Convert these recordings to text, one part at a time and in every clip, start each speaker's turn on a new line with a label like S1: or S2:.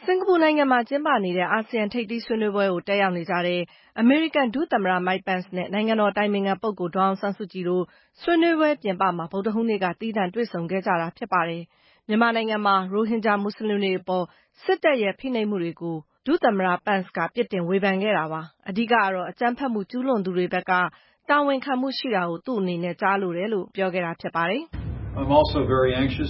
S1: စင်ကာပူနိုင်ငံမှာကျင်းပနေတဲ့အာဆီယံထိပ်သီးဆွေးနွေးပွဲကိုတက်ရောက်နေကြတဲ့အမေရိကန်ဒုသမ္မတ Mike Pence နဲ့နိုင်ငံတော်အတိုင်ပင်ခံပုဂ္ဂိုလ်ဒေါ်အောင်ဆန်းစုကြည်တို့ဆွေးနွေးပွဲပြင်ပမှာဗုဒ္ဓဟူးနေ့ကသီးသန့်တွေ့ဆုံခဲ့ကြတာဖြစ်ပါတယ်။မြန်မာနိုင်ငံမှာရိုဟင်ဂျာမွတ်စလင်တွေအပေါ်စစ်တပ်ရဲ့ဖိနှိပ်မှုတွေကိုဒုသမ္မတ Pence ကပြစ်တင်ဝေဖန်ခဲ့တာပါ။အဓိကကတော့အကြမ်းဖက်မှုကျူးလွန်သူတွေဘက်ကတာဝန်ခံမှုရှိတာကိုသူ့အနေနဲ့ကြားလိုတယ်လို့ပြောခဲ့တာဖြစ်ပါတယ်။
S2: I'm also very anxious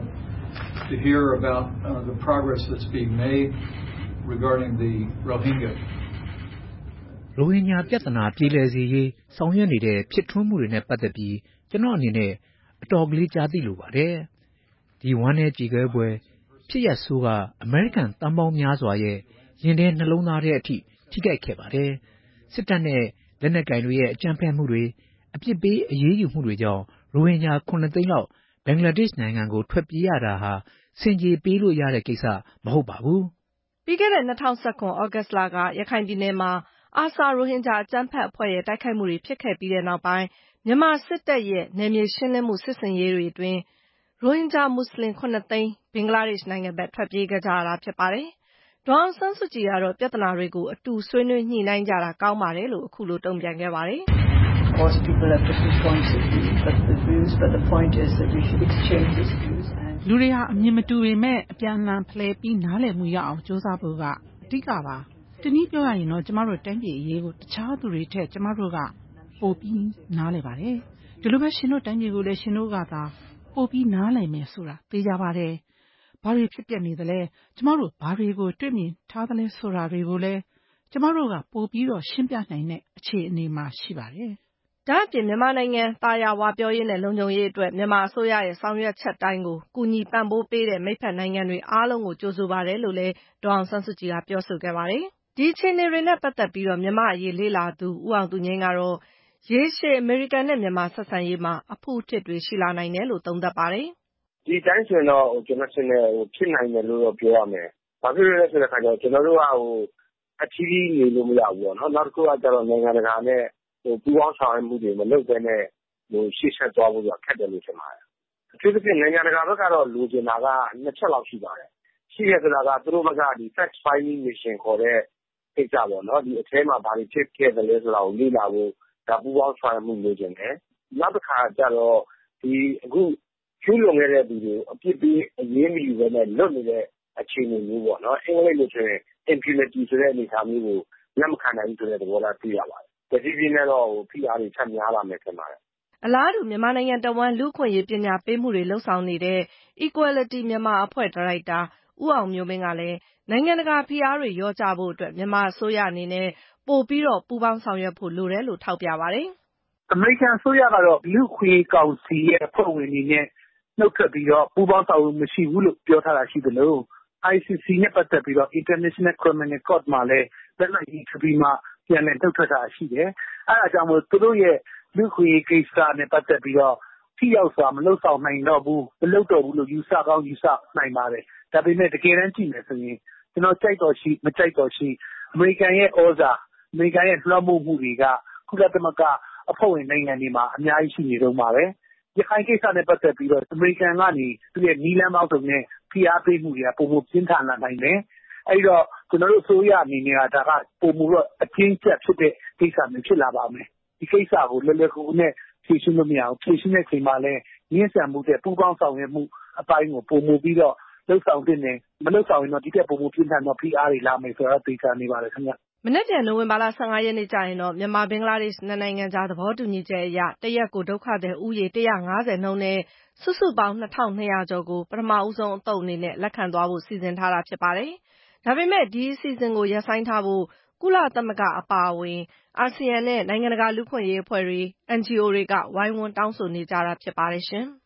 S2: to hear about the progress that's being made regarding the Rohingya.
S3: ရိုဟင်ဂျာပြဿနာပြေလည်စေရေးဆောင်ရွက်နေတဲ့ဖြစ်ထွန်းမှုတွေနဲ့ပတ်သက်ပြီးကျွန်တော်အနေနဲ့အတော်ကလေးကြားသိလိုပါတယ်။ဒီဝမ်းနဲ့ကြေကွဲပွဲဖြစ်ရပ်ဆိုးကအမေရိကန်တန်ပေါင်းများစွာရဲ့ရင်ထဲနှလုံးသားထဲအထိထိခိုက်ခဲ့ပါတယ်။စစ်တပ်နဲ့လက်နက်ကိုင်တွေရဲ့အကြမ်းဖက်မှုတွေအပြစ်ပေးအရေးယူမှုတွေကြောင့်ရိုဟင်ဂျာ9သိန်းလောက်ဘင်္ဂလားဒေ့ရှ်နိုင်ငံကိုထွက်ပြေးရတာဟာစင်ကြေပေးလို့ရတဲ့ကိစ္စမဟုတ်ပါဘူး
S1: ။ပြီးခဲ့တဲ့2019သြဂုတ်လကရခိုင်ပြည်နယ်မှာARSA ရိုဟင်ဂျာအကြမ်းဖက်အဖွဲ့ရဲ့တိုက်ခိုက်မှုတွေဖြစ်ခဲ့ပြီးတဲ့နောက်ပိုင်းမြန်မာစစ်တပ်ရဲ့နယ်မြေရှင်းလင်းမှုစစ်ဆင်ရေးတွေအတွင်းရိုဟင်ဂျာမွတ်စလင်9သိန်းဘင်္ဂလားဒေ့ရှ်နိုင်ငံဘက်ထွက်ပြေးခဲ့ကြရတာဖြစ်ပါတယ်။ဒေါ်အောင်ဆန်းစုကြည်ကတော့ပြဿနာတွေကိုအတူဆွေးနွေးညှိနှိုင်းကြတာကောင်းပါတယ်လို့အခုလိုတုံ့ပြန်ခဲ့ပါတယ်။
S4: Of course, people have different points of view, but the point is that we should exchange these views and
S5: လူတွေဟာအမြင်မတူပေမဲ့အပြန်အလှန်ဖလှယ်ပြီးနားလည်မှုရအောင်စ조사ဖို့ကအဓိကပါ။တနည်းပြောရရင်တော့ကျမတို့တိုင်းပြည်အရေးကိုတခြားသူတွေထက်ကျမတို့ကပိုပြီးနားလည်ပါတယ်။ဒီလိုပဲရှင်တို့တိုင်းပြည်ကိုလည်းရှင်တို့ကသာပိုပြီးနားလည်မယ်ဆိုတာသိကြပါတယ်။ဘာတွေဖြစ်ပျက်နေသလဲကျမတို့ဘာတွေကိုတွေ့မြင်ထားသလဲဆိုတာတွေကိုလည်းကျမတို့ကပိုပြီးတော့ရှင်းပြနိုင်တဲ့အခြေအနေမှာရှိပါတယ်
S1: ။ဒါ့အပြင်မြန်မာနိုင်ငံသာယာဝပြောရေးနဲ့လုံခြုံရေးအတွက်မြန်မာအစိုးရရဲ့ဆောင်ရွက်ချက်တိုင်းကိုကူညီပံ့ပိုးပေးတဲ့မိတ်ဖက်နိုင်ငံတွေအားလုံးကိုကြိုဆိုပါတယ်လို့လည်းဒေါ်အောင်ဆန်းစုကြည်ကပြောဆိုခဲ့ပါတယ်။ဒီအခြေအနေတွေနဲ့ပတ်သက်ပြီးမြန်မာအရေးလေ့လာသူဦးအောင်သူငြိမ်းကတော့ရေရှည်အမေရိကန်နဲ့မြန်မာဆက်ဆံရေးမှာအဖုအထစ်တွေရှိလာနိုင်တယ်လို့သုံးသပ်ပါတယ်
S6: ။ဒီတိုင်းဆိုရင်တော့ကျွန်တော်ထင်တယ်ဖြစ်နိုင်တယ်လို့တော့ပြောရမယ်။ဘာဖြစ်လို့လဲဆိုတဲ့အခါကျတော့ကျွန်တော်တို့ကအထီးကြီးနေလို့မရဘူးပေါ့နော်။နောက်တစ်ခုကကျတော့နိုင်ငံတကာနဲ့ပူးပေါင်းဆောင်ရွက်မှုတွေမလုပ်ဘဲနဲ့ရှေ့ဆက်သွားဖို့ခက်တယ်လို့ထင်ပါတယ်။အထူးသဖြင့်နိုင်ငံတကာဘက်ကတော့လိုချင်တာကနှစ်ချက်လောက်ရှိပါတယ်။ရှိရဆိုတာကသူတို့ဘက်ကfact finding mission ခေါ်တဲ့ကိစ္စပေါ့နော်။ဒီအထဲမှာဘာတွေဖြစ်ခဲ့တယ်လဲဆိုတာကိုလေ့လာဖို့ဒါပူးပေါင်းဆောင်ရွက်မှုလိုချင်တယ်။နောက်တစ်ခါကျတော့ဒီအခုကျူးလွန်ခဲ့တဲ့သူတွေအပြစ်ပေးအရေးမယူဘဲနဲ့လွတ်နေတဲ့အခြေအနေမျိုးပေါ့နော်။အင်္ဂလိပ်လိုဆိုရင် impunity ဆိုတဲ့အနေအထားမျိုးကိုလက်မခံနိုင်ဘူးဆိုတဲ့သဘောထားတွေ့ရပါတယ်။တတိယနဲ့တော့ဖိအားတွေဆက်များလာမယ်ထင်ပါတယ်
S1: ။အလားတူမြန်မာနိုင်ငံတဝန်းလူ့အခွင့်အရေးပညာပေးမှုတွေလှုပ်ဆောင်နေတဲ့ Equality Myanmar အဖွဲ့ဒါရိုက်တာဦးအောင်မျိုးမင်းကလည်းနိုင်ငံတကာဖိအားတွေလျော့ကျဖို့အတွက်မြန်မာအစိုးရအနေနဲ့ပိုပြီးတော့ပူးပေါင်းဆောင်ရွက်ဖို့လိုတယ်လို့ထောက်ပြပါတယ်
S7: ။အမေရိကန်အစိုးရကတော့လူ့အခွင့်အရေးကောင်စီရဲ့အဖွဲ့ဝင်တွေနဲ့နှုတ်ထွက်ပြီးတော့ပူးပေါင်းဆောင်ရွက်မှုမရှိဘူးလို့ပြောထားတာရှိသလို ICC နဲ့ပတ်သက်ပြီးတော့ International Criminal Court မှာလည်းလက်မှတ်ရေးထိုးပြီးမှပြန်လည်နှုတ်ထွက်တာရှိတယ်။အဲဒါကြောင့်မို့သူတို့ရဲ့လူ့အခွင့်အရေးကိစ္စနဲ့ပတ်သက်ပြီးတော့ထိရောက်စွာမလုပ်ဆောင်နိုင်တော့ဘူးမလုပ်တော့ဘူးလို့ယူဆကောင်းယူဆနိုင်ပါတယ်။ဒါပေမဲ့တကယ်တမ်းကြည့်မယ်ဆိုရင်ကျွန်တော်ကြိုက်တော်ရှိမကြိုက်တော်ရှိအမေရိကန်ရဲ့ဩဇာအမေရိကန်ရဲ့လွှမ်းမိုးမှုတွေကကုလသမဂ္ဂအဖွဲ့ဝင်နိုင်ငံတွေမှာအများကြီးရှိနေတော့မှာပဲ။ရခိုင်ကိစ္စနဲ့ပတ်သက်ပြီးတော့အမေရိကန်ကနေသူ့ရဲ့နီးလန်းပေါင်းစုံနဲ့ဖိအားပေးမှုတွေကပုံမပြင်းထန်လာနိုင်တယ်။အဲဒီတော့ကျွန်တော်တို့အစိုးရအနေနဲ့ဒါကပုံမတော့အချင်းချက်ဖြစ်တဲ့ကိစ္စမျိုးဖြစ်လာပါမယ်။ဒီကိစ္စကိုလွယ်လွယ်ကူကူနဲ့ဖြေရှင်းလို့မရဘူး။ဖြေရှင်းတဲ့ချိန်မှာလည်းရင်းဆန်မှုတဲ့ပူးပေါင်းဆောင်ရွက်မှုအပိုင်းကိုပုံမပြီးတော့လှုပ်ဆောင်တဲ့နယ်မလှုပ်ဆောင်ရင်တော့ဒီတဲ့ပုံမပြင်းထန်တော့ဖိအားတွေလာမယ်ဆိုတော့သိချနေပါတယ်ခင်ဗျ
S1: ။မနေ့ပြန်နိုဝင်ဘာလ15ရက်နေ့ကျရင်တော့မြန်မာဘင်္ဂလားဒေ့ရှ်နိုင်ငံကြားသဘောတူညီချက်အရတရက်ကိုဒုက္ခသည်ဦးရေ150နှုန်းနဲ့စုစုပေါင်း2200ကျော်ကိုပထမဦးဆုံးအသုတ်အနေနဲ့လက်ခံသွားဖို့စီစဉ်ထားတာဖြစ်ပါတယ်။ဒါပေမဲ့ဒီအစီအစဉ်ကိုရပ်ဆိုင်းထားဖို့ကုလသမဂ္ဂအပါအဝင်အာဆီယံနဲ့နိုင်ငံတကာလူ့အခွင့်အရေးအဖွဲ့တွေ NGO တွေကဝိုင်းဝန်းတောင်းဆိုနေကြတာဖြစ်ပါတယ်ရှင်။